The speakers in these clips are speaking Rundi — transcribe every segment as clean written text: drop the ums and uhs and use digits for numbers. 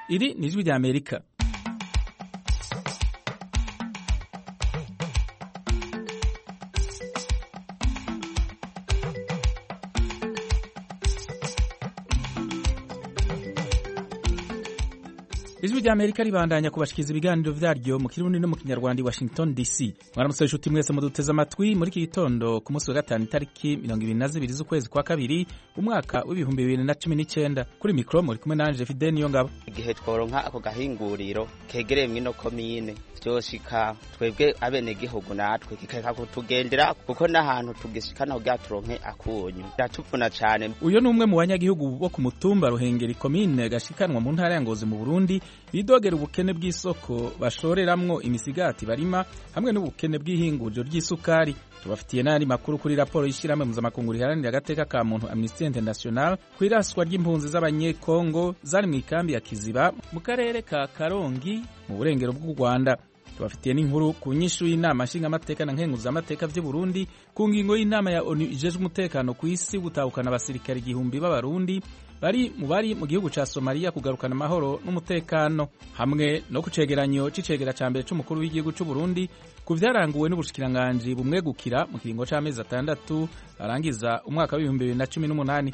Iri ni ijwi ry'Amerika. Ijwi ry'Amerika ribandanya kubashikiriza ibiganiro vyaryo mu Kirundi no mu Kinyarwanda i Washington DC. Mwaramutse inshuti mwese muduteze amatwi muri iki gitondo ku munsi wa gatanu itariki 22 z'ukwezi kwa kabiri umwaka w'ibihumbi 2019. Kuri mikro muri kumwe nanje Fidel Niyongabo. Igihe tworonka ako gahinguriro kegereye mwino komine vyoshika twebwe abene gihugu natwe kikeka kutugendera kuko n'ahantu tugishikana kugira turonke akunyu datupfuna cane. Uyo ni umwe mu banyagihugu bo ku mutumba Ruhengeri komine gashikanwa mu ntara ya Ngozi mu Burundi bidogera ubukene bw'isoko bashoreramwo imisigati barima hamwe n'ubukene bw'ihinguriro ry'isukari. Tubafitiye n'andi makuru kuri raporo y'ishirahamwe mpuzamakungu riharanira agateka ka muntu Amnesty International kw'iraswa ry'impunzi z'abanyekongo zari mu ikambi ya Kiziba mu karere ka Karongi mu burengero bw'u Rwanda. Tubafitiye n'inkuru ku nyishu y'inama nshingamateka na nkenguzamateka vy'u Burundi ku ngingo y'inama ya ONU ijejwe umutekano ku isi gutahukana abasirikare 1000 b'Abarundi bari mu gihugu ca Somalia kugarukana amahoro n'umutekano, hamwe no kucegeranyo c'icegera ca mbere c'umukuru w'igihugu c'u Burundi ku vyaranguwe n'ubushikiranganji bumwegukira mu kiringo c'amezi 6 arangiza umwaka wa 2018.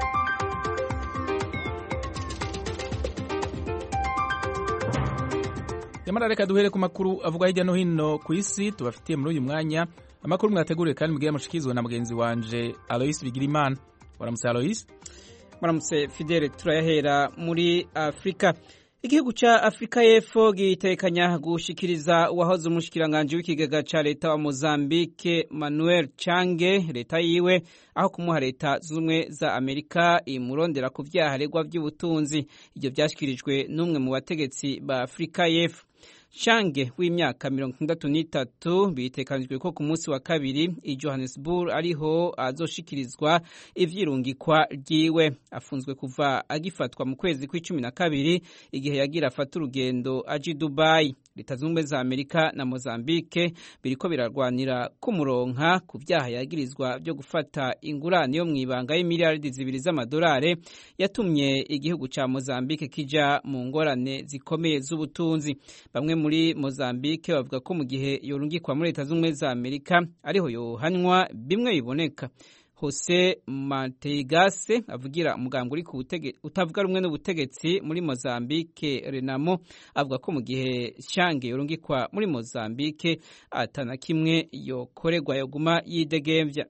Yamara reka duhere ku makuru avuga hirya no hino ku isi tubafitiye muri uyu mwanya. Amakuru mwateguriye kandi mugiye mushikizwe na mugenzi wanje Alois Bigirimana. Waramutse Alois. Maramutse Fidel, turayahera muri Afrika. Igihugu ca Afrika y'Epfo gitekanya gushikiriza uwahoze umushikiranganje w'ikigega ca leta wa Mozambique Manuel Change leta yiwe aho kumuha leta zumwe za Amerika imurondera ku vyaharegwa vy'ubutunzi. Ivyo vyashikirijwe n'umwe mu bategetsi ba Afrika y'Epfo. Change w'imyaka 63 bitekanijwe ko ku munsi wa kabiri i Johannesburg ariho azoshikirizwa ivyirungikwa ryiwe. Afunzwe kuva agifatwa mu kwezi kwa12 igihe yagira afata urugendo aje Dubai. Leta zumwe za Amerika na Mozambique biriko birarwanira kumuronka ku vyaha yagirizwa byo gufata ingurane yo mwibanga y'imiliyaridi 2 z'amadolari yatumye igihugu ca Mozambique kija mu ngorane zikomeye z'ubutunzi. Bamwe muri Mozambique bavuga ko mu gihe yorungikwa muri Leta zumwe za Amerika ariho yohanwa bimwe biboneka. Jose Mantegase avugira umugambwe uri ku utavuga rumwe n'ubutegetsi muri Mozambique Renamo avuga ko mu gihe Change yorungikwa muri Mozambique atana kimwe yokoregwa yoguma yidegemvya.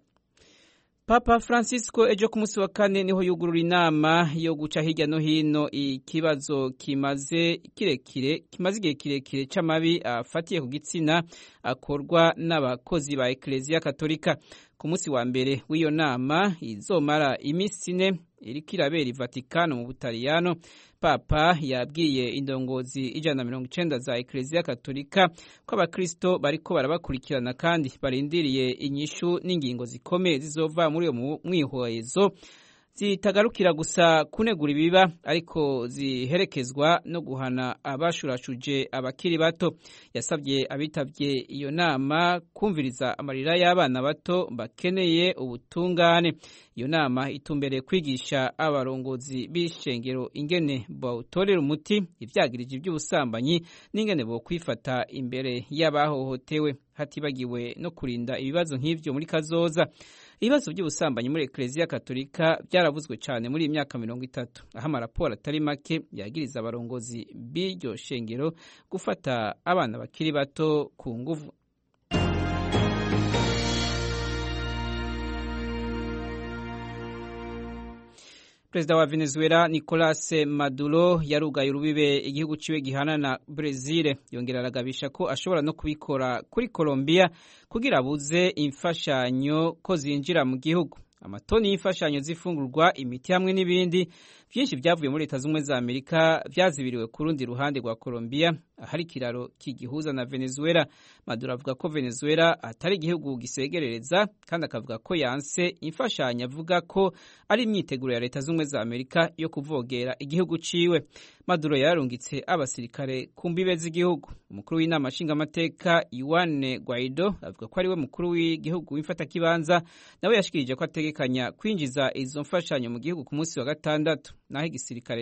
Papa Francisco ejo ku munsi wa kane niho yugurura inama yo guca hirya no hino ikibazo kimaze igihe kirekire c'amabi afatiye ku gitsina akorwa n'abakozi ba Ecclesia Katolika. Ku munsi wa mbere w'iyo nama izomara imisi 4 iriko irabera i Vatikano mu Butaliyano, Papa yabwiye indongozi 190 za Ecclesia Katolika ko abakristo bariko barabakurikirana kandi barindiriye inyishu n'ingingo zikomeye zizova muri uyo mwihwezo zitagarukira gusa kunegura ibiba ariko ziherekezwa no guhana abashurashuje abakiri bato. Yasabye abitavye iyo nama kumviriza amarira y'abana bato bakeneye ubutungane. Iyo nama itumbereye kwigisha abarongozi b'ishengero ingene bawutorera umuti ivyagirije ivy'ubusambanyi n'ingene bo kwifata imbere y'abahohotewe, hatibagiwe no kurinda ibibazo nk'ivyo muri kazoza. Ibibazo by'ubusambanyi muri Ecclesia Katolika byaravuzwe cyane muri imyaka 30, aho amaraporo atari make yagiriza abarongozi b'iryo shengero gufata abana bakiri bato ku nguvu. Perezida wa Venezuela Nicolas Maduro yarugaye urubibe igihugu ciwe gihana na Brazil. Yongera aragabisha ko ashobora no kubikora kuri Colombia kugira abuze imfashanyo ko zinjira mu gihugu. Amatoni y'imfashanyo zifungurwa, imiti hamwe n'ibindi byinshi byavuye muri Leta zumwe za Amerika vyazibiriwe ku rundi ruhande rwa Colombia ahari kiraro kigihuza na Venezuela. Maduro avuga ko Venezuela atari igihugu gisegerereza kandi akavuga ko yanse imfashanyo, avuga ko ari imyiteguro ya Leta zumwe za Amerika yo kuvogera igihugu ciwe. Maduro yarungitse abasirikare ku mbibe z'igihugu. Umukuru w'inama nshingamateka Juan Guaido avuga ko ari we mukuru w'igihugu w'imfata kibanza, nawe yashikirije ko ategekanya kwinjiza izo mfashanyo mu gihugu ku munsi wa gatandatu, naho igisirikare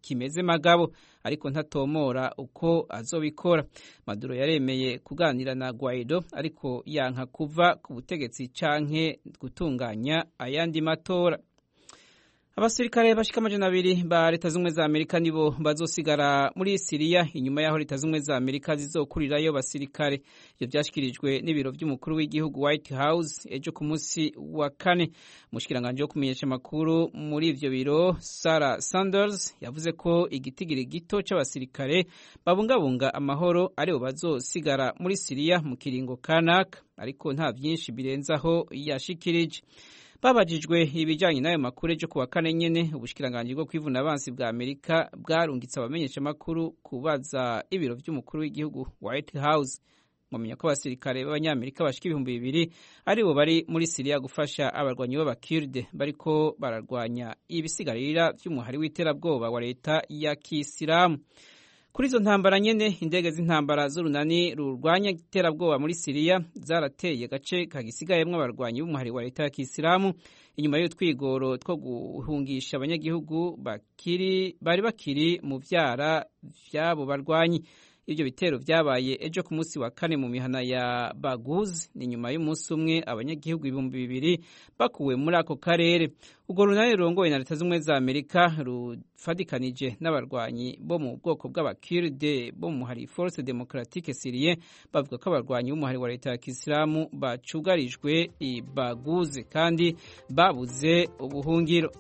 kimeze magabo, ariko ntatomora uko azobikora. Maduro yaremeye kuganira na Guaido ariko yanka kuva ku butegetsi canke gutunganya ayandi matora. Abasirikare bashika 200 ba Leta Zunze za Amerika nibo bazosigara muri Syria inyuma yaho Leta Zunze za Amerika zizokurirayo basirikare. Ivyo byashikirijwe n'ibiro by'umukuru w'igihugu White House ejo ku munsi wa kane. Mushikiranganje wo kumenyesha makuru muri ivyo biro Sarah Sanders yavuze ko igitigiri gito c'abasirikare babungabunga amahoro aribo bazosigara muri Syria mu kiringo kanaka, ariko nta vyinshi birenzaho yashikirije. Babajijwe ibijanye n'ayo makuru ejo kuwa kane nyene, ubushikiranganje bwo kwivuna abansi bwa Amerika bwarungitse abamenyesha makuru kubaza ibiro vy'umukuru w'igihugu White House. Mwamenya ko abasirikare b'abanyamerika bashika 200 aribo bari muri Syria gufasha abarwanyi b'abakurde bariko bararwanya ibisigarira vy'umuhari w'iterabwoba wa leta ya Kisilamu. Kuri izo ntambara nyene, indege z'intambara z'urunani rurwanya iterabwoba muri Syria zarateye gace kagisigayemwo abarwanyi b'umuhari wa leta ya Kisilamu inyuma y'utwigoro two guhungisha abanyagihugu bari bakiri mu vyara vy'abo barwanyi. Ivyo bitero vyabaye ejo ku munsi wa kane mu mihana ya Baguz, ni nyuma y'umunsi umwe abanyagihugu 200 bakuwe muri ako karere. Urwo runani rurongoye na Leta Zunze za Amerika rufadikanije n'abarwanyi bo mu bwoko bw'abakurde bo mu hari Force Democratique Syrien bavuga ko abarwanyi b'umuhari wa leta ya Kisilamu bacugarijwe i Baguz kandi babuze ubuhungiro.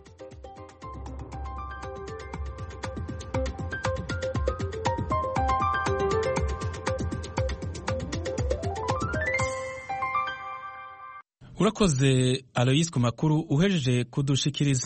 Urakoze Alois ku makuru uhejeje kudushikiriza.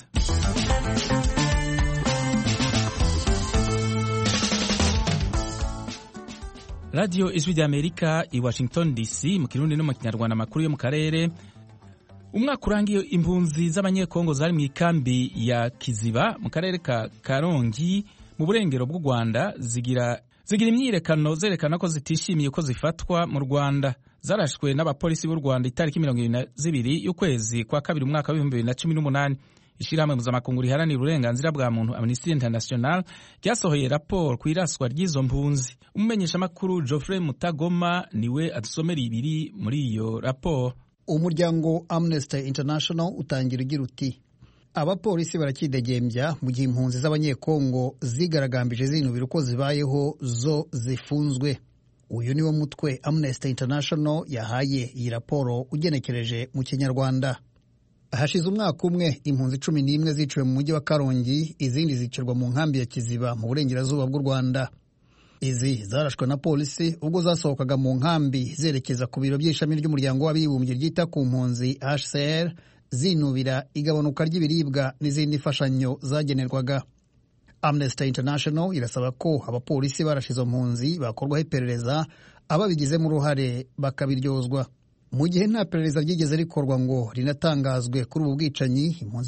Radio Ijwi ry'Amerika i Washington DC mu Kirundi no mu Kinyarwanda, makuru yo mu karere. Umwaka urangiye impunzi z'abanyekongo zari mu ikambi ya Kiziba mu karere ka Karongi mu burengero bw'u Rwanda zigira imyiyerekano zerekana ko zitishimiye ko zifatwa mu Rwanda. Zarashwe n'abapolisi b'u Rwanda itariki 22 y'ukwezi kwa kabiri umwaka wa 2018. Ishirahamwe mpuzamakungu riharanira uburenganzira bwa muntu Amnesty International ryasohoye raporo ku iraswa ry'izo mpunzi. Umumenyesha makuru Geoffrey Mutagoma niwe adusomera ibiri muri iyo raporo. Umuryango Amnesty International utangira ugira uti: abapolisi barakidegembya mu gihe impunzi z'abanyekongo zigaragambije zinubira uko zibayeho zo zifunzwe. Uyu niwo mutwe Amnesty International yahaye iyi raporo ugenekereje mu Kinyarwanda. Hashize umwaka umwe impunzi 11 ziciwe mu mujyi wa Karongi, izindi zicirwa mu nkambi ya Kiziba mu burengerazuba bw'u Rwanda. Izi zarashwe na polisi ubwo zasohokaga mu nkambi zerekeza ku biro by'ishami ry'umuryango w'abibumbye ryita ku mpunzi HCR zinubira igabanuka ry'ibiribwa n'izindi fashanyo zagenerwaga. Amnesty International irasaba ko abapolisi barashizo mpunzi bakorwaho iperereza, ababigizemo uruhare bakabiryozwa. Mu gihe nta perereza ryigeze rikorwa ngo rinatangazwe kuri ubu bwicanyi, impunzi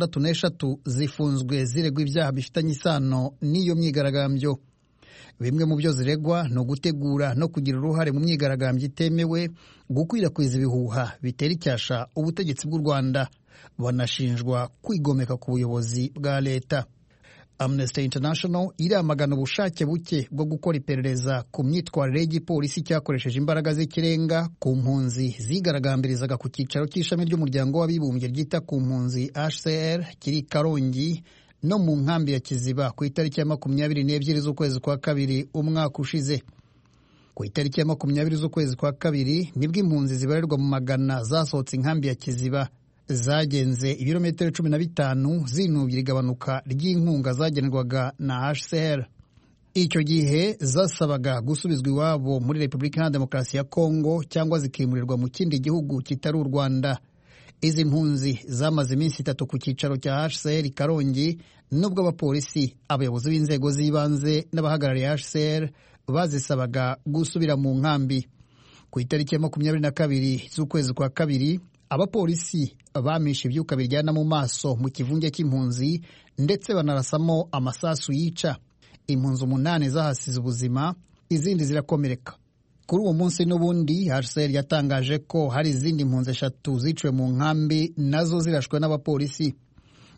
63 zifunzwe ziregwa ibyaha bifitanye isano n'iyo myigaragambyo. Bimwe mu byo ziregwa no gutegura no kugira uruhare mu myigaragambyo itemewe, gukwirakwiza ibihuha bitera icyasha ubutegetsi bw'u Rwanda, banashinjwa kwigomeka ku buyobozi bwa leta. Amnesty International iramagana ubushake buke bwo gukora iperereza ku myitwarire y'igipolisi cyakoresheje imbaraga z'ikirenga ku mpunzi zigaragambirizaga ku cyicaro cy'ishami ry'umuryango w'abibumbye ryita ku mpunzi HCR kiri Karongi no mu nkambi ya Kiziba ku itariki ya 22 z'ukwezi kwa kabiri umwaka ushize. Ku itariki ya 20 z'ukwezi kwa kabiri nibwo impunzi zibarirwa mu magana zasohotse inkambi ya Kiziba, zagenze ibirometero 15 zinubira igabanuka ry'inkunga zagenerwaga na HCR. Icyo gihe zasabaga gusubizwa iwabo muri Repubulika ya Demokarasi ya Kongo cyangwa zikimurirwa mu kindi gihugu kitari u Rwanda. Izi mpunzi zamaze iminsi 3 ku cyicaro cya HCR Karongi, nubwo abapolisi, abayobozi b'inzego z'ibanze n'abahagarariye HCR bazisabaga gusubira mu nkambi. Ku itariki ya 22 z'ukwezi kwa kabiri abapolisi bamishe ibyuka biryana mu maso mu kivunge cy'impunzi ndetse banarasamo amasasu yica. Impunzi 8 zahasize ubuzima, izindi zirakomereka. Kuri uwo munsi n'ubundi HCR yatangaje ko hari izindi impunzi 3 ziciwe mu nkambi nazo zirashwe n'abapolisi.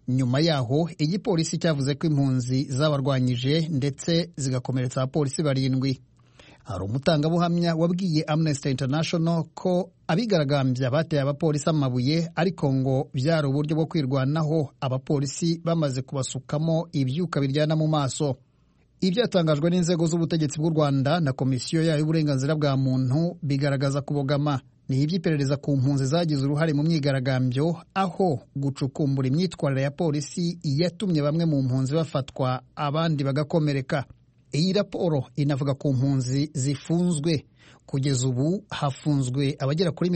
nyuma yaho igipolisi cyavuze ko impunzi zabarwanyije ndetse zigakomeretsa abapolisi 7. hari umutangabuhamya wabwiye Amnesty International ko abigaragambya bateye abapolisi amabuye ariko ngo byari uburyo bwo kwirwanaho abapolisi bamaze kubasukamo ibyuka biryana mu maso. Ibyatangajwe n'inzego z'ubutegetsi bw'u Rwanda na komisiyo yayo y'uburenganzira bwa muntu bigaragaza kubogama. Ni iby'iperereza ku mpunzi zagize uruhare mu myigaragambyo, aho gucukumbura imyitwarire ya polisi yatumye bamwe mu mpunzi bafatwa abandi bagakomereka. Iyi raporo inavuga ku mpunzi zifunzwe. Kugeza ubu hafunzwe abagera kuri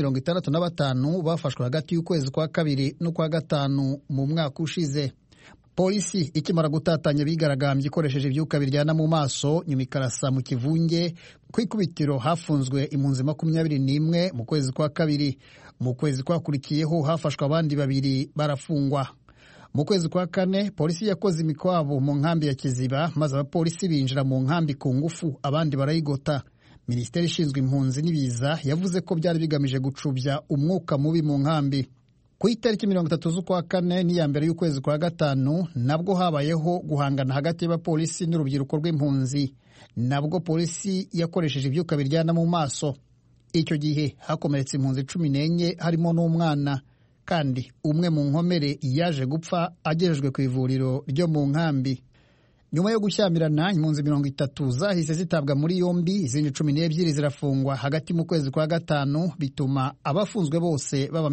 65 bafashwe hagati y'ukwezi kwa 2 n'ukwa 5 mu mwaka ushize. Polisi ikimara gutatanya bigaragambye ikoresheje ibyuka biryana mu maso nyuma ikarasa mu kivunge. Ku ikubitiro hafunzwe impunzi 21 mu kwezi kwa 2. Mu kwezi kwakurikiyeho hafashwe abandi 2 barafungwa. Mu kwezi kwa 4 polisi yakoze imikwabo mu nkambi ya Kiziba maze abapolisi binjira mu nkambi ku ngufu abandi barayigota. Minisiteri ishinzwe impunzi n'ibiza yavuze ko byari bigamije gucubya umwuka mubi mu nkambi. Ku itariki 30 z'ukwa 4 n'iya mbere y'ukwezi kwa 5 nabwo habayeho guhangana hagati y'abapolisi n'urubyiruko rw'impunzi. Nabwo polisi yakoresheje ibyuka biryana mu maso. Icyo gihe hakomeretse impunzi 14 harimo n'umwana, kandi umwe mu nkomere yaje gupfa agejejwe ku ivuriro ryo mu nkambi. Nyuma yo gushyamirana impunzi 30 zahise zitabwa muri yombi, izindi 12 zirafungwa hagati mu kwezi kwa 5 bituma abafunzwe bose baba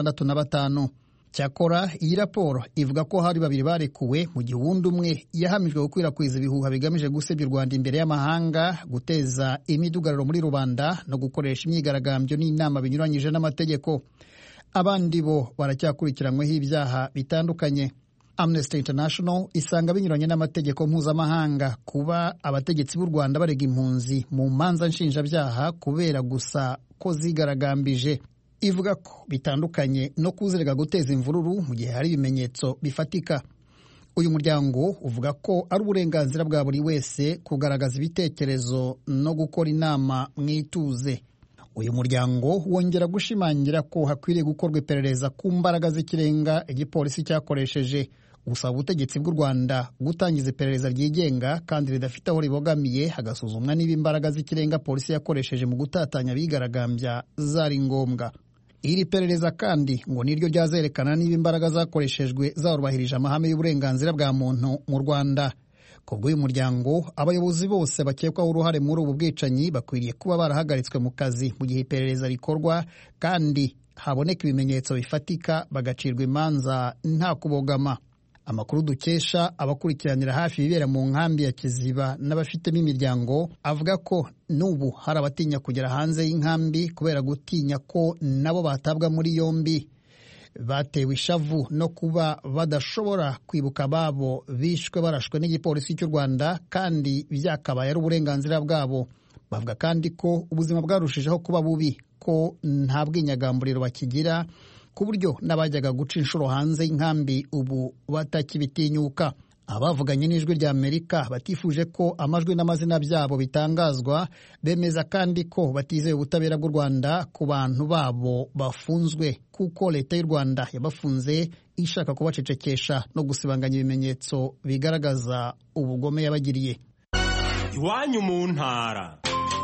65. Cyakora iyi raporo ivuga ko hari 2 barekuwe mu gihe uwundi umwe yahamijwe gukwirakwiza ibihuha bigamije gusebya u Rwanda imbere y'amahanga, guteza imidugararo muri rubanda no gukoresha imyigaragambyo n'inama binyuranyije n'amategeko. Abandi bo baracyakurikiranyweho ibyaha bitandukanye. Amnesty International isanga binyuranye n'amategeko mpuzamahanga kuba abategetsi b'u Rwanda barega impunzi mu manza nshinjabyaha kubera gusa ko zigaragambije. Ivuga ko bitandukanye no kuzerega guteza imvururu mu gihe hari ibimenyetso bifatika. Uyu muryango uvuga ko ari uburenganzira bwa buri wese kugaragaza ibitekerezo no gukora inama mwituze. Uyu muryango wongera gushimangira ko hakwiriye gukorwa iperereza ku mbaraga z'ikirenga igipolisi cyakoresheje, gusaba ubutegetsi bw'u Rwanda gutangiza iperereza ryigenga kandi ridafite aho ribogamiye, hagasuzumwa niba imbaraga z'ikirenga polisi yakoresheje mu gutatanya abigaragambya zari ngombwa. Iri perereza kandi ngo niryo ryazerekana niba imbaraga zakoreshejwe zarubahirije amahame y'uburenganzira bwa muntu mu Rwanda. Kubw'uyu muryango, abayobozi bose bakekwaho uruhare muri ubu bwicanyi bakwiriye kuba barahagaritswe mu kazi mu gihe iperereza rikorwa kandi haboneka ibimenyetso bifatika, bagacirwa imanza nta kubogama. Amakuru dukesha abakurikiranira hafi ibibera mu nkambi ya Kiziba n'abafitemo imiryango avuga ko n'ubu hari abatinya kugera hanze y'inkambi kubera gutinya ko nabo batabwa muri yombi. Batewe ishavu no kuba badashobora kwibuka ababo bishwe barashwe n'igipolisi cy'u Rwanda kandi byakabaye ari uburenganzira bwabo. Bavuga kandi ko ubuzima bwarushijeho kuba bubi, ko nta bwinyagamburiro bakigira, ku buryo n'abajyaga guca inshuro hanze y'inkambi ubu batakibitinyuka. Abavuganye n'ijwi rya Amerika batifuje ko amajwi n'amazina byabo bitangazwa, bemeza kandi ko batizeye ubutabera bw'u Rwanda ku bantu babo bafunzwe, kuko leta y'u Rwanda yabafunze ishaka kubacecekesha no gusibanganya ibimenyetso bigaragaza ubugome yabagiriye. Iwanyu mu ntara.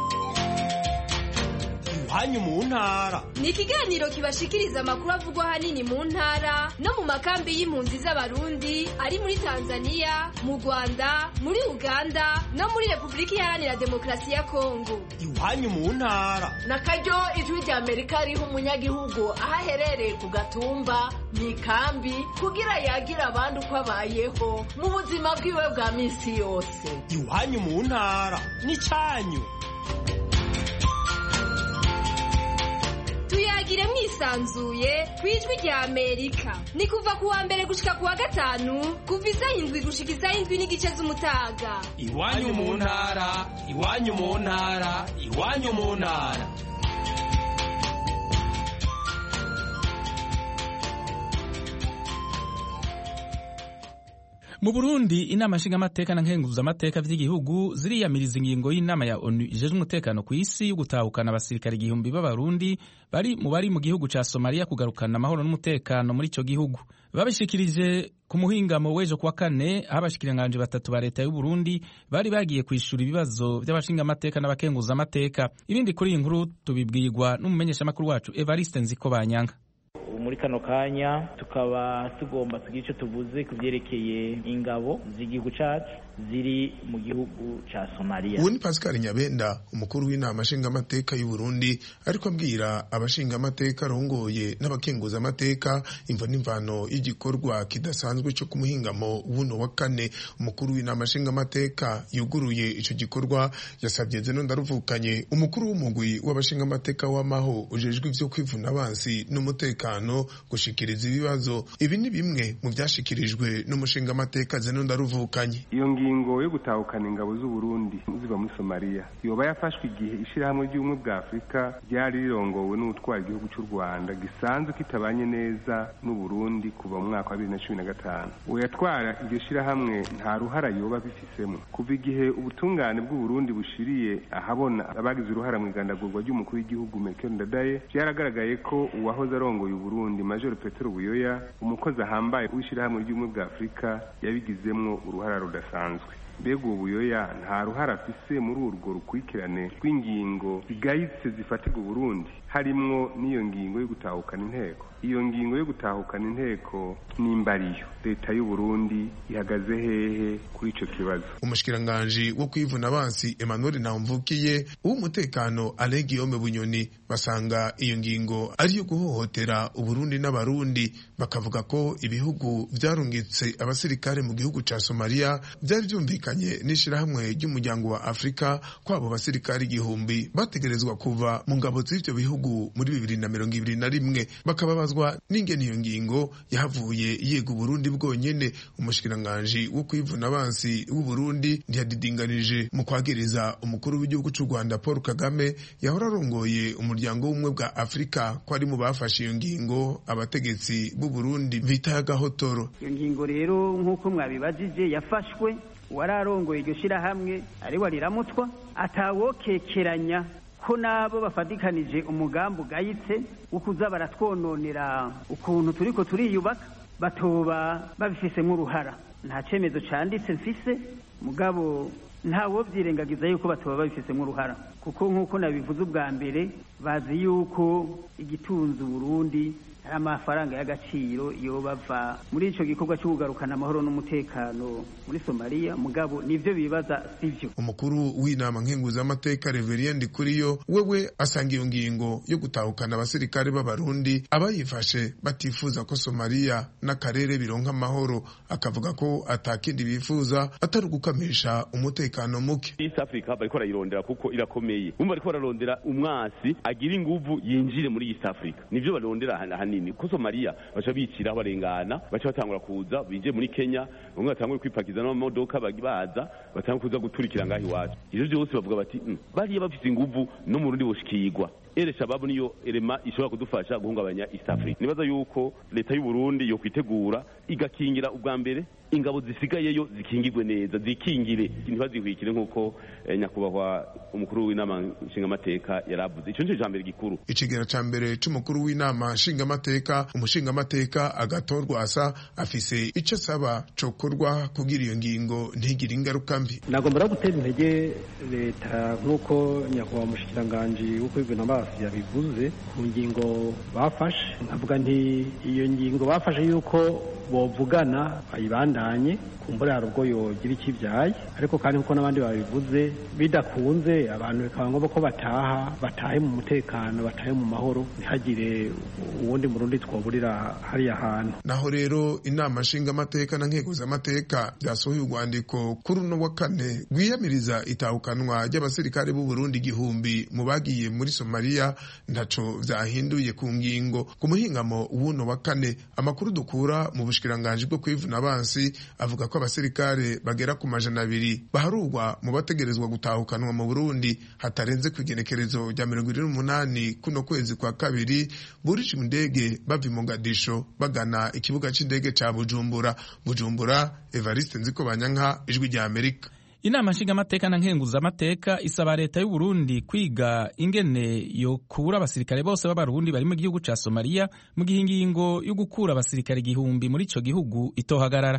Iwanyu mu ntara ni ikiganiro kibashikiriza amakuru avugwa hanini mu ntara no mu makambi y'impunzi z'abarundi ari muri Tanzania, mu Rwanda, muri Uganda no muri Repubulika Iharanira Demokarasi ya Kongo. Iwanyu mu ntara na karyo ijwi rya Amerika riha umunyagihugu aho aherereye ku gatumba mu ikambi kugira yagira abandi uko abayeho mu buzima bwiwe bwa minsi yose. Iwanyu mu ntara ni cyanyu. Tuyagire mwisanzuye kwijwi rya Amerika. Ni kuva ku wa mbere gushika ku wa 5 kuva 7 gushika 7 n'igice z'umutaga. Iwanyu mu ntara, iwanyu mu ntara, iwanyu mu ntara. Mu Burundi inama nshingamateka na nkenguzamateka vy'igihugu ziriyamiriza ingingo y'inama ya ONU ijejwe umutekano ku isi yo gutahukana abasirikare 1000 b'Abarundi bari mu gihugu ca Somalia kugarukana amahoro n'umutekano muri ico gihugu. Babishikirije ku muhingamo w'ejo kuwa kane aho abashikiranganje batatu ba leta y'u Burundi bari bagiye kwishura ibibazo by'abashingamateka n'abakenguzamateka. Ibindi kuri iyi nkuru tubibwirwa n'umumenyeshamakuru wacu Evariste Nzikobanyanga. Muri kano kanya tukaba tugomba tugira icyo tuvuze ku byerekeye ingabo z'igihugu cacu ziri mu gihugu ca Somalia. Uwo ni Pascal Nyabenda, umukuru w'inama nshingamateka y'u Burundi, ariko abwira abashingamateka rongoye n'abakenguza amateka imvo n'imvano y'igikorwa kidasanzwe cyo kumuhingamo wuno wa kane. Umukuru w'inama nshingamateka yuguruye ico gikorwa yasabye Zeno Ndaruvukanye, umukuru w'umugwi w'abashingamateka w'amaho ujejwe ivyo kwivuna abansi n'umutekano, gushikiriza ibibazo. Ibi ni bimwe mu byashikirijwe n'umushingamateka Zeno Ndaruvukanye. Ingingo yo gutahukana ingabo z'u Burundi ziva muri Somalia yoba yafashwe igihe ishirahamwe ry'ubumwe bwa Afrika ryari rirongowe n'utwara igihugu cy'u Rwanda gisanzwe kitabanye neza n'u Burundi kuva mu mwaka wa 2015. Uwo yatwara iryo shirahamwe nta ruhara yoba bifisemo kuva igihe ubutungane bw'u Burundi bushiriye ahabona abagize uruhara mu igandagurwa ry'umukuru w'igihugu Melchior Ndadaye. Byaragaragaye ko uwahoze arongoye u Burundi Major Petero Buyoya, umukozi ahambaye w'ishirahamwe ry'ubumwe bwa Afrika, yabigizemwo uruhara rudasanzwe. Mbega Buyoya nta ruhara afise muri urwo rukurikirane rw'ingingo zigayitse zifatirwa u Burundi, harimwo n'iyo ngingo yo gutahukana inteko. Iyo ngingo yo gutahukana inteko nimbariyo leta y'u Burundi ihagaze hehe kuri ico kibazo? Umushikiranganje wo kwivuna abansi Emmanuel Ntamvukiye w'umutekano Alain Guillaume Bunyoni basanga iyo ngingo ari yo guhohotera u Burundi n'abarundi, bakavuga ko ibihugu vyarungitse abasirikare mu gihugu ca Somalia byari byumvikanye n'ishirahamwe ry'umuryango wa Afrika ko abo basirikare 1000 bategerezwa kuva mu ngabo z'ivyo bihugu muri 2021. Bakababazwa n'ingene iyo ngingo yahavuye yego Burundi bwonyene. Umushikiranganje wo kwivuna abansi w'u Burundi ntiyadidinganije mu kwagereza umukuru w'igihugu cy'u Rwanda Paul Kagame yahora arongoye umuryango w'umwe bwa Afrika ko ari mu bafashe iyo ngingo abategetsi b'u Burundi bita gahotoro. Iyo ngingo rero nk'uko mwabibajije yafashwe wararongoye iryo shirahamwe ari wariramutwa atawokekeranya ko nabo bafadikanije umugambi ugayitse ukuza baratwononera ukuntu turiko turiyubaka batoba babifisemo uruhara. Nta cemezo canditse mfise mugabo ntawo byirengagiza yuko batoba babifisemo uruhara, kuko nk'uko nabivuze ubwa mbere bazi yuko igitunze Burundi hari amafaranga y'agaciro iyo bava muri ico gikorwa cyo kugarukana amahoro n'umutekano muri Somalia, mugabo nivyo bibaza sivyo. Umukuru w'inama nkenguza amateka Reverien Ndikuriyo wewe asanga iyo ngingo yo gutahukana abasirikare b'Abarundi abayifashe batifuza ko Somalia n'akarere bironka amahoro, akavuga ko atakindi bifuza atari gukamisha umutekano muke. East Africa bariko barayirondera kuko irakomeye, bumva bariko bararondera umwasi agira inguvu yinjire muri East Africa, nivyo barondera hanini ko Somalia bacha bicira barengana, bacha batangura kuza binje muri Kenya, bamwe batangura kwipakiza n'amamodoka bagibaza batangura kuza guturikira ngahi wacu. Ivyo byose bavuga bati bari bafite inguvu no mu Burundi boshikirwa. Shababu niyo elema ishobora kudufasha guhungabanya East Africa. Nibaza yuko leta y'u Burundi yo kwitegura igakingira ubwa mbere ingabo zisigayeyo zikingirwe neza, zikingire ntibazihwikire nkuko nyakubahwa umukuru w'inama nshingamateka yaravuze. Ico nje jambere gikuru. Icigera ca mbere c'umukuru w'inama nshingamateka, umushingamateka agatorwa asa afise ico saba cokorwa kugira iyo ngingo ntigire ingaruka mbi. Nagombera gutera intege leta nkuko nyakubahwa umushikiranganje wo kwivuna yabivuze ku ngingo bafashe. Nkavuga nti iyo ngingo bafashe yuko bovugana bayibandanye kumbura hari ubwo yogira ikivyaye, ariko kandi nkuko n'abandi babivuze bidakunze abantu bikaba ngombwa ko batahe mu mutekano, batahe mu mahoro, ntihagire uwundi Murundi twoburira hariya hantu. Naho rero inama nshingamateka na nkeguza amateka byasohoye urwandiko kuri uno wa kane rwiyamiriza itahukanwa ry'abasirikare b'u Burundi 1000 mu bagiye muri Somalia Somalia ntaco vyahinduye ku ngingo. Ku muhingamo w'uno wa kane, amakuru dukura mu bushikiranganje bwo kwivuna abansi avuga ko abasirikare bagera ku 200 baharurwa mu bategerezwa gutahukanwa mu Burundi hatarenze kwigenekerezo rya 28 kuno kwezi kwa kabiri burije indege bava Mogadisho bagana ikibuga c'indege ca Bujumbura. Evariste Nzikobanyanka, Ijwi rya Amerika. Inama nshingamateka na nkenguzamateka isaba leta y'u Burundi kwiga ingene yo kubura abasirikare bose b'abarundi bari mu gihugu ca Somalia mu gihe ingingo yo gukura abasirikare 1000 muri ico gihugu itohagarara.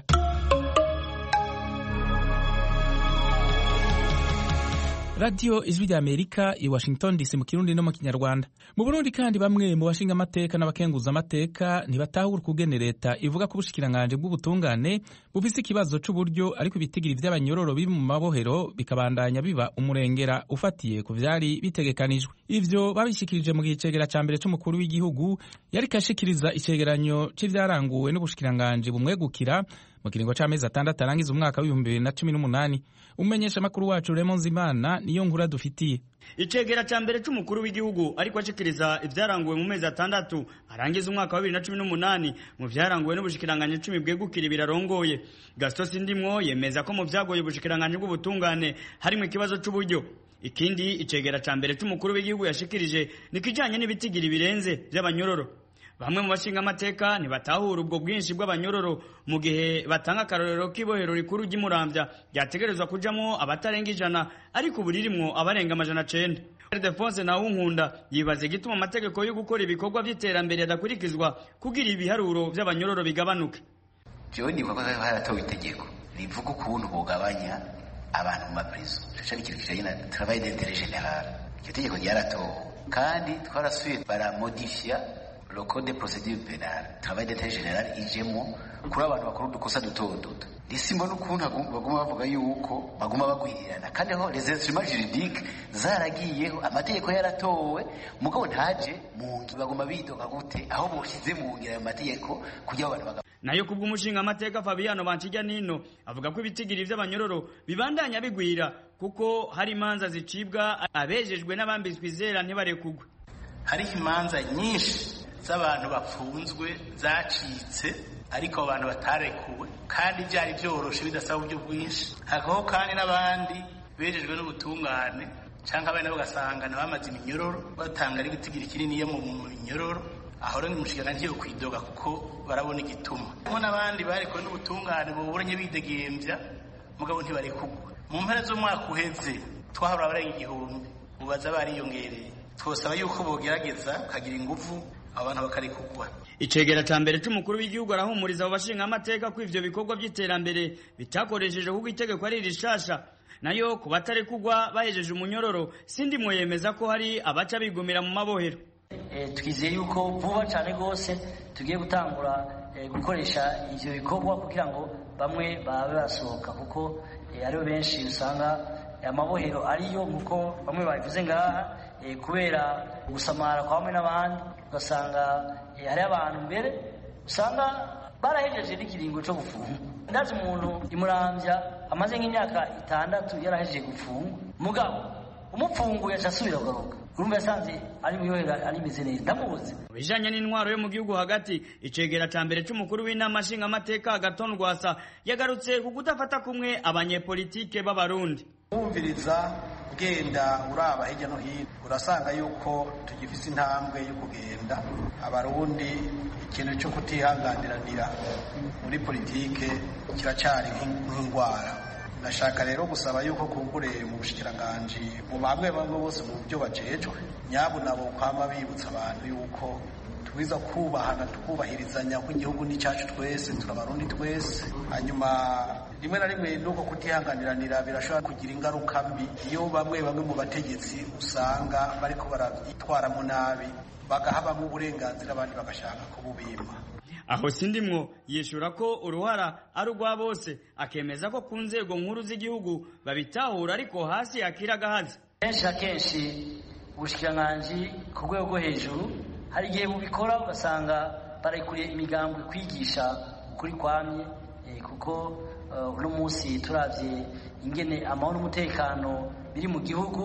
Radio Ijwi rya Amerika i Washington DC mu Kirundi no mu Kinyarwanda. Mu Burundi kandi bamwe mu bashinga amateka n'abakenguza amateka ntibatahura kugene leta ivuga ko ubushikiranganje bw'ubutungane bufise ikibazo c'uburyo ariko ibitigiri vy'abanyororo biri mu mabohero bikabandanya biba umurengera ufatiye ku vyari bitegekanijwe. Ivyo babishikirije mu gicegera ca mbere c'umukuru w'igihugu yari kashikiriza icegeranyo c'ivyaranguwe n'ubushikiranganje bumwegukira mu kiringo c'amezi 6 arangiza umwaka wa 2018. Umenyesha makuru wacu Raymond Zimana niyo nkura dufitiye. Icegera ca mbere c'umukuru w'igihugu ariko ashikiriza ivyaranguwe mu mezi 6 arangiza umwaka wa 2018 mu vyaranguwe n'ubushikiranganje 10 bwegukira birarongoye. Gaston Sindimwo yemeza ko mu vyagoye ubushikiranganje bw'ubutungane harimo ikibazo c'uburyo. Ikindi icegera ca mbere c'umukuru w'igihugu yashikirije nikijanye n'ibitigiri birenze by'abanyororo. Bamwe mu bashinga amateka ntibatahura ubwo bwinshi bw'abanyororo mu gihe batanga akarorero k'ibohero rikuru ry'Imuramvya ryategerezwa kujamo abatarenga 100 ariko buririmwo abarenga 900. Ildefonse Nawunkunda yibaze gituma amategeko yo gukora ibikorwa by'iterambere adakurikizwa kugira ibiharuro by'abanyororo bigabanuke. Jewe ni bako haratowe itegeko rivuga ukuntu bugabanya abantu mu maprizo. Cyo ikintu kijanye na travail d'intérêt général. Icyo tegeko ryaratowe kandi twarasuye baramodifia le code de procédure pénale. Travail d'intérêt général ijemo kuri abantu bakuru dukosa duto. Disimbo n'ukuntu baguma bavuga yuko baguma bagwirirana kandi aho les instruments juridiques zaragiyeho amategeko yaratowe mugabo ntaje mu ngi baguma bidoka gute aho boshize mu ngira ayo mategeko kugira abantu nayo kubw'umushinga amateka Fabiano Banchijya Nino avuga ko ibitigiri vy'abanyororo bibandanya bigwira kuko hari imanza zicibwa abejejwe n'abambitswe izera ntibarekugwe. Hari imanza nyinshi z'abantu bapfunzwe zacitse ariko abantu batarekuwe kandi byari byoroshe bidasaba uburyo bwinshi. Hakaho kandi n'abandi bejejwe n'ubutungane canke abana bagasanga bamaze iminyororo batanga ari bitigiri kinini yo mu minyororo aho rero umushikiranganje yo kwidoga kuko barabona igituma. Mo n'abandi barekuwe n'ubutungane boburanye bidegembya mugabo ntibarekugwa. Mu mpera z'umwaka uheze twahora abarenga 1000 ubaza bariyongereye. Twosaba yuko bogerageza kagira ingufu abantu bakarekugwa. Icegera ca mbere c'umukuru w'igihugu arahumuriza abo bashinga amateka ko ivyo bikorwa by'iterambere bitakoresheje kuko itegeko ari rishasha nayo kubatarekugwa bahejeje umunyororo. Sindimwo yemeza ko hari abaca bigumira mu mabohero. Twizeye yuko vuba cyane gose tugiye gutangura gukoresha ivyo bikorwa kugira ngo bamwe babe basohoka kuko aribo benshi usanga amabohero ariyo nkuko bamwe bavuze ngaha kubera gusamara kwa bamwe n'abandi ugasanga hari abantu mbere usanga barahejeje n'ikiringo cyo gufunga. Ndazi umuntu Imuramvya amaze nk'imyaka 6 yarahejeje gufunga mugabo umupfunguye acasubira kugaruka. Urumva yasanze ari muyohera ari meze neza ndamubuze. Bijanye n'intwaro yo mu gihugu hagati icegera ca mbere c'umukuru w'inama nshinga amateka Agathon Rwasa yagarutse ku kudafata kumwe abanyepolitike b'abarundi. Umviriza ugenda uraba hirya no hino urasanga yuko tugifise intambwe yo kugenda abarundi ikintu cyo kutihanganiranira muri politike kiracari nk'ingwara. Nashaka rero gusaba yuko kumbure mu bushikiranganje mu bamwe bose mu byo bajejwe nyabo nabo kwama bibutsa abantu yuko twiza kubahana tukubahirizanya ko igihugu ni cyacu twese turabarundi twese. Hanyuma rimwe na rimwe nuko kutihanganiranira birashobora kugira ingaruka mbi iyo bamwe mu bategetsi usanga bariko baratwaramo nabi bagahabamo uburenganzira abandi bagashaka kububima. Aho Sindimwo yishura ko uruhara ari rwa bose akemeza ko ku nzego nkuru z'igihugu babitahura ariko hasi yakiragahaze. Kenshi ubushikiranganje ku rwego rwo hejuru hari igihe bubikora ugasanga barekuriye imigambi kwigisha ukuri kwamye kuko uno munsi turavye ingene amahoro n'umutekano biri mu gihugu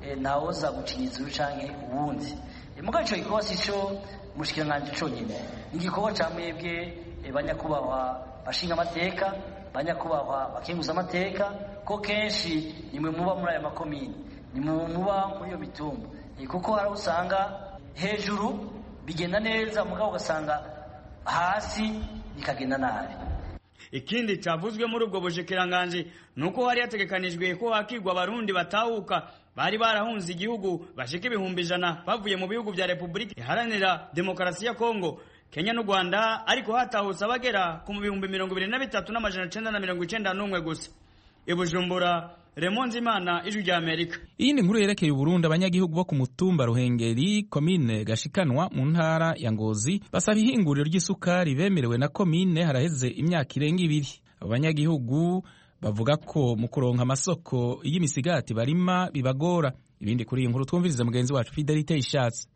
ntawoza gucinyiza uru canke uwundi mugabo ico gikorwa sico mushikiranganje conyene ni igikorwa ca mwebwe banyakubahwa bashinga amateka banyakubahwa bakenguza amateka ko kenshi nimwe muba muri aya makomini nimwe muba muri iyo mitumba kuko hari usanga hejuru bigenda neza mugabo ugasanga hasi bikagenda nabi. Ikindi cavuzwe muri ubwo bushikiranganje nuko hari yategekanijwe ko hakigwa abarundi batahuka bari barahunze igihugu bashika 100 bavuye mu bihugu vya Republika Iharanira Demokarasi ya Kongo, Kenya n'u Rwanda, ariko hatahutse abagera ku 23,991 gusa. Ibujumbura, Raymond Zimana, Ijwi rya Amerika. Iyi ni nkuru yerekeye Burundi. Abanyagihugu bo ku mutumba Ruhengeri komine Gashikanwa mu ntara ya Ngozi basaba ihinguriro ry'isukari bemerewe na komine haraheze imyaka irenga 2. Abanyagihugu bavuga ko mu kuronka amasoko y'imisigati barima bibagora. Ibindi kuri iyi nkuru twumvirize mugenzi wacu Fidelite Ishatse.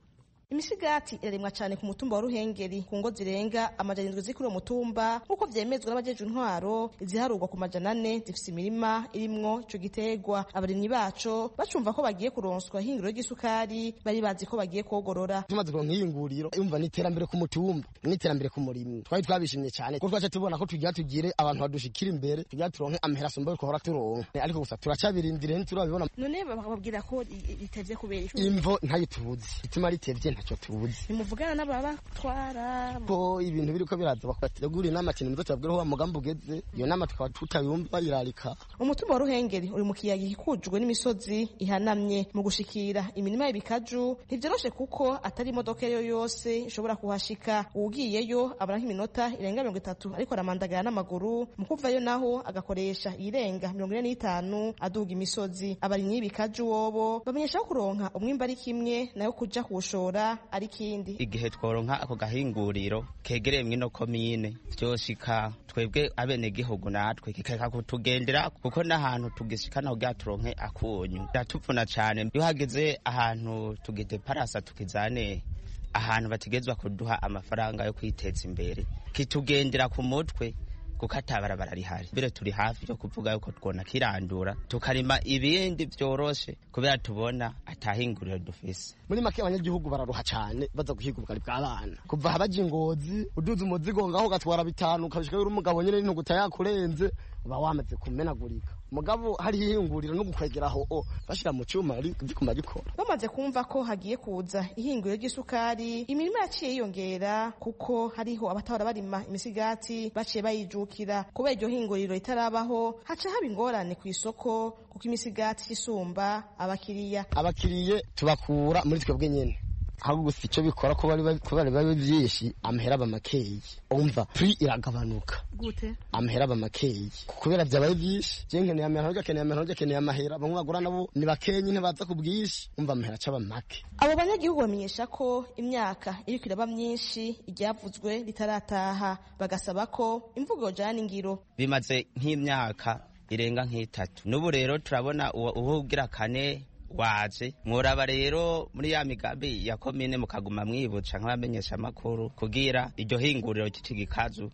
Imisigati iraremwa cyane ku mutumba wa Ruhengeri ku ngo zirenga 700 zikuri mutumba nkuko vyemezwa n'abajeje intwaro, iziharurwa ku 400 zifise imirima irimwo ico gitegwa. Abarimyi baco bacumva ko bagiye kuronswa ihinguriro ry'isukari, bari bazi ko bagiye kogorora. Tumaze kuronka ihinguriro yumva n'iterambere ku mutumba n'iterambere ku murimo, twari twabishimye cyane kuko twaca tubona ko tugiye tugire abantu badushikira imbere, tugiye turonke amahera somba ko hora turonka, ariko gusa turacabirindire ntiturabibona. None bababwira ko ritevye kubera imvo ntayitubuzi ituma ritevye ntacyo tubuzi. Nimuvugana n'ababatwara ko ibintu biriko biraza bakategura inama kintu muzo cyabwira ho mugambo ugeze, iyo nama tukaba tutayumva irarika. Umutumba wa Ruhengeri uri mu kiyaga gikujwe n'imisozi ihanamye. Mu gushikira imirima y'ibikaju ntivyoroshe kuko atari imodoka yose ishobora kuhashika. Ugiyeyo abara nk'iminota irenga 30 ariko aramandagara n'amaguru, mu kuvayo naho agakoresha irenga 45 aduga imisozi. Abarimyi y'ibikaju wobo bamenyesha ko kuronka umwimba ari kimwe nayo kuja kuwushora ari kindi. Igihe tworonka ako gahinguriro kegereye mwino komine vyoshika twebwe abene gihugu natwe kikeka kutugendera kuko n'ahantu tugishikana kugira turonke akunyu ndatupfuna cyane. Iyo hageze ahantu tugite parasa tukizane ahantu bategezwa kuduha amafaranga yo kwiteza imbere kitugendera ku mutwe kuko atabarabara rihari. Bire turi hafi yo kuvuga yuko twona kirandura tukarima ibindi vyoroshe kubera tubona atahinguriro dufise. Muri make abanyagihugu bararuha cyane baza guhiga ubugari bw'abana kuva habaje Ingozi uduze umuzigo ngaho gatwara 5 ukabishika uri umugabo nyene n'intuguta yakurenze uba wamaze kumenagurika. Mugabo hari ihinguriro no gukwegeraho bashira mu cyuma gikuma gikora. Bamaze kumva ko hagiye kuza ihinguriro ry'isukari, imirima yaciye yiyongera kuko hariho abatahora barima imisigati baciye bayijukira. Kuba iryo hinguriro ritarabaho haca haba ingorane ku isoko kuko imisigati isumba abakiriye tubakura muri twebwe nyene. Hago gusa icyo bikora ko bari byinshi amahera bamakeyi umva free iragabanuka gute amahera bamakeyi kubera byabaye byinshi je nkeneye amahera keneye amahera bamwe bagura nabo ni bakenyi ntibaza kubwishi umva amahera caba make. Abo banyagihugu bamenyesha ko imyaka iri kwiraba myinshi iryavuzwe ritarataha, bagasaba ko imvugo jana ingiro. Bimaze nk'imyaka irenga nk'itatu n'ubu rero turabona ubugira kane waje muraba rero muri ya migambi ya komine mukaguma mwibutsa nk'abamenyesha makuru kugira iryo hinguriro cy'igikazu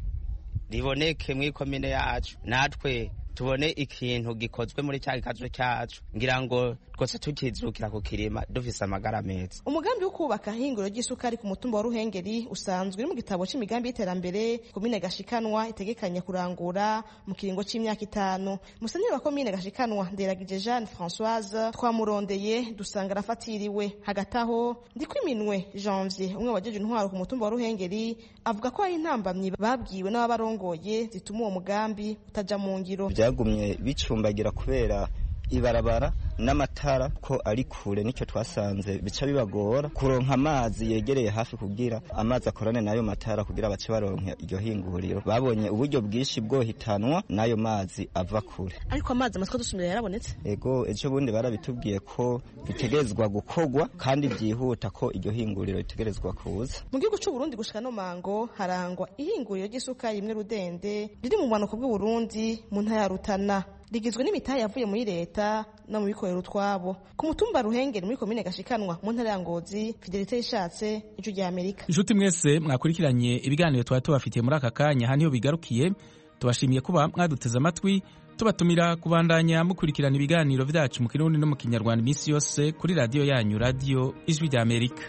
riboneke muri komine yacu natwe tubone ikintu gikozwe muri cya gikazu cyacu ngira ngo twose tukizukira ku kirima dufise amagara meza. Umugambi wo kubaka hinguriro ry'isukari ku mutumba wa Ruhengeri usanzwe mu gitabo c'imigambi y'iterambere komine Gashikanwa itegekanya kurangura mu kiringo c'imyaka 5. Musenyeri wa komine Gashikanwa Nderagije Jeanne Françoise twamurondeye dusanga rafatiriwe. Hagataho Ndikwiminwe Janvier umwe wajeje intwaro ku mutumba wa Ruhengeri avuga ko ari intambamyi babwiwe n'abarongoye zituma uwo mugambi utaja mu ngiro. Byagumye bicumbagira kubera ibarabara n'amatara ko ari kure, nicyo twasanze bica bibagora kuronka amazi yegereye hafi kugira amazi akorane nayo matara kugira bace baronka iryo hinguriro. Babonye uburyo bwishi bwo hitanwa nayo mazi ava kure. Ariko amazi amasiko dusumira yarabonetse. Ego ejo bundi barabitubwiye ko bitegerezwa gukogwa kandi byihuta ko iryo hinguriro ritegerezwa kuza. Mu gihugu cy'u Burundi gushika no mango harangwa ihinguriro ry'isukari imwe Rudende riri mu manuko bw'u Burundi mu ntara ya Rutana. Rigizwe n'imitahe yavuye muri leta no mu bikorera utwabo. Ku mutumba Ruhengeri muri komine Gashikanwa mu ntara ya Ngozi, Fidelite Ishatse, Ijwi rya Amerika. Inshuti mwese mwakurikiranye ibiganiro twari tubafitiye muri aka kanya haniyo bigarukiye. Tubashimiye kuba mwaduteze amatwi tubatumira kubandanya mukurikirana ibiganiro vyacu mu Kirundi no mu Kinyarwanda iminsi yose kuri radiyo yanyu, radiyo Ijwi ry'Amerika.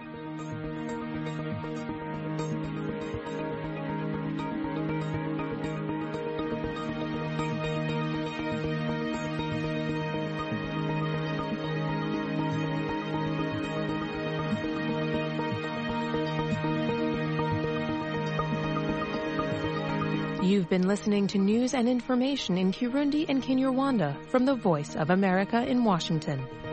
You've been listening to news and information in Kirundi and Kinyarwanda from the Voice of America in Washington.